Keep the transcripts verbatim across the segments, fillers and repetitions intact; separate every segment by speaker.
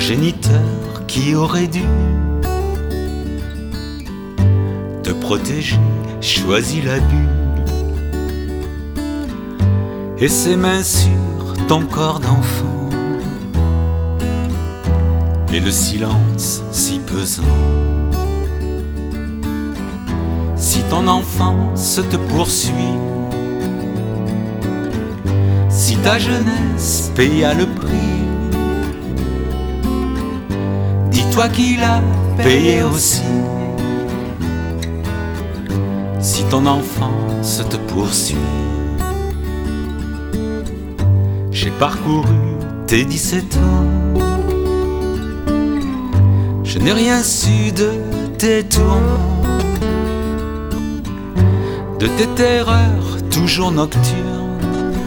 Speaker 1: géniteur qui aurait dû te protéger choisit l'abus, et ses mains sur ton corps d'enfant, et le silence si pesant. Si ton enfance te poursuit, si ta jeunesse paya le prix, dis-toi qu'il a payé aussi. Si ton enfance te poursuit, j'ai parcouru tes dix-sept ans, je n'ai rien su de tes tourments, de tes terreurs toujours nocturnes,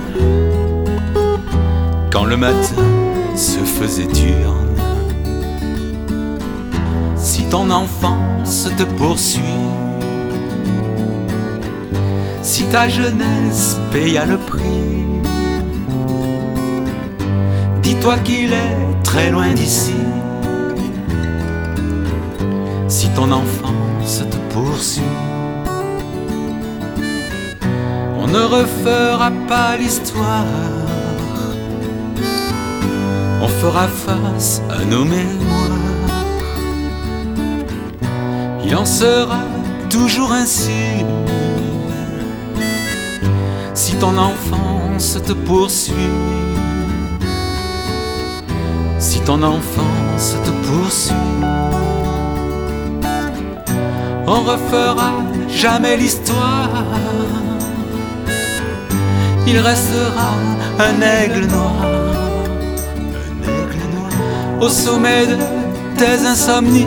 Speaker 1: quand le matin se faisait diurne. Si ton enfance te poursuit, si ta jeunesse paya le prix, dis-toi qu'il est très loin d'ici. Si ton enfance te poursuit, on ne refera pas l'histoire, on fera face à nos mémoires. Il en sera toujours ainsi. Si ton enfance te poursuit, si ton enfance te poursuit, on refera jamais l'histoire. Il restera un aigle noir, un aigle noir au sommet de tes insomnies.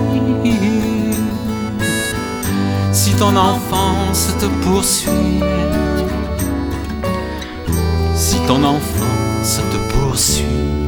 Speaker 1: Si ton enfance te poursuit, si ton enfance te poursuit,